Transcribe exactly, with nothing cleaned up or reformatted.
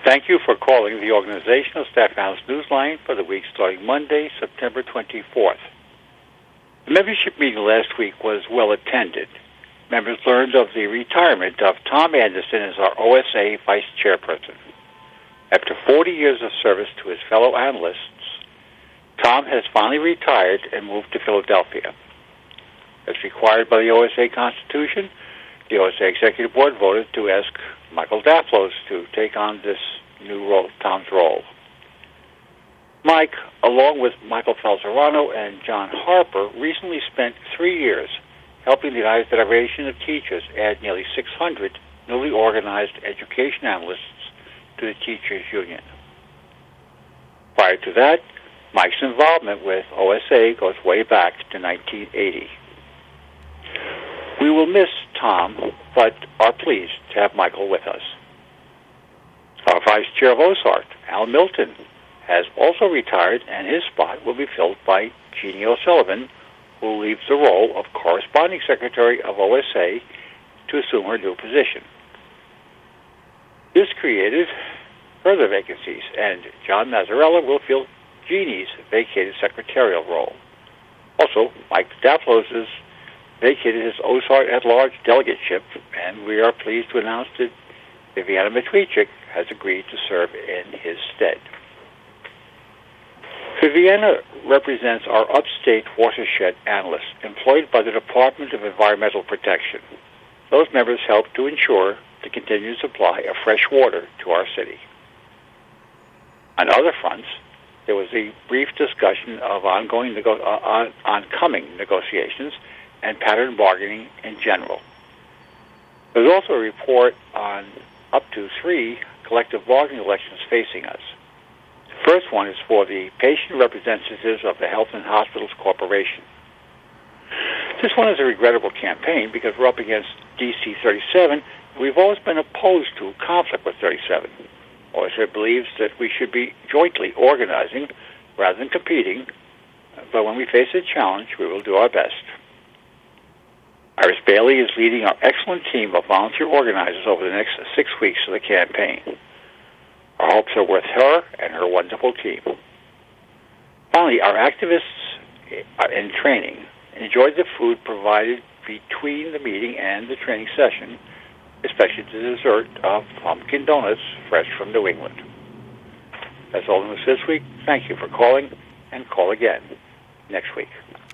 Thank you for calling the Organizational Staff Analyst Newsline for the week starting Monday, September twenty-fourth. The membership meeting last week was well attended. Members learned of the retirement of Tom Anderson as our O S A Vice Chairperson. After forty years of service to his fellow analysts, Tom has finally retired and moved to Philadelphia. As required by the O S A Constitution, the O S A Executive Board voted to ask Michael Daflos to take on this new role, Tom's role. Mike, along with Michael Falzerano and John Harper, recently spent three years helping the United Federation of Teachers add nearly six hundred newly organized education analysts to the Teachers Union. Prior to that, Mike's involvement with O S A goes way back to nineteen eighty. We will miss Tom, but are pleased to have Michael with us. Our Vice Chair of O S A R T, Al Milton, has also retired, and his spot will be filled by Jeannie O'Sullivan, who leaves the role of Corresponding Secretary of O S A to assume her new position. This created further vacancies, and John Mazzarella will fill Jeannie's vacated secretarial role. Also, Mike Daflos' vacated his O S A R T at-large delegateship, and we are pleased to announce that Viviana Matwichik has agreed to serve in his stead. Viviana represents our upstate watershed analysts employed by the Department of Environmental Protection. Those members help to ensure the continued supply of fresh water to our city. On other fronts, there was a brief discussion of ongoing nego- uh, on, oncoming negotiations and pattern bargaining in general. There's also a report on up to three collective bargaining elections facing us. The first one is for the patient representatives of the Health and Hospitals Corporation. This one is a regrettable campaign because we're up against D C thirty-seven. We've always been opposed to conflict with thirty-seven. O S A believes that we should be jointly organizing rather than competing, but when we face a challenge, we will do our best. Iris Bailey is leading our excellent team of volunteer organizers over the next six weeks of the campaign. Our hopes are with her and her wonderful team. Finally, our activists in training enjoyed the food provided between the meeting and the training session, especially the dessert of pumpkin donuts fresh from New England. That's all the news this week. Thank you for calling, and call again next week.